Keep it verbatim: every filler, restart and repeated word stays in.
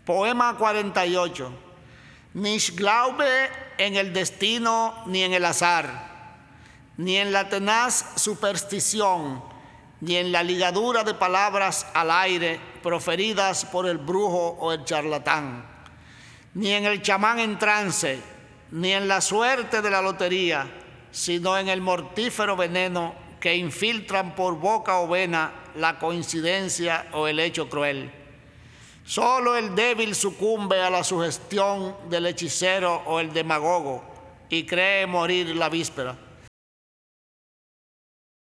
Poema cuarenta y ocho. Nicht glaube en el destino ni en el azar, ni en la tenaz superstición, ni en la ligadura de palabras al aire proferidas por el brujo o el charlatán, ni en el chamán en trance, ni en la suerte de la lotería, sino en el mortífero veneno que infiltran por boca o vena la coincidencia o el hecho cruel. Solo el débil sucumbe a la sugestión del hechicero o el demagogo y cree morir la víspera.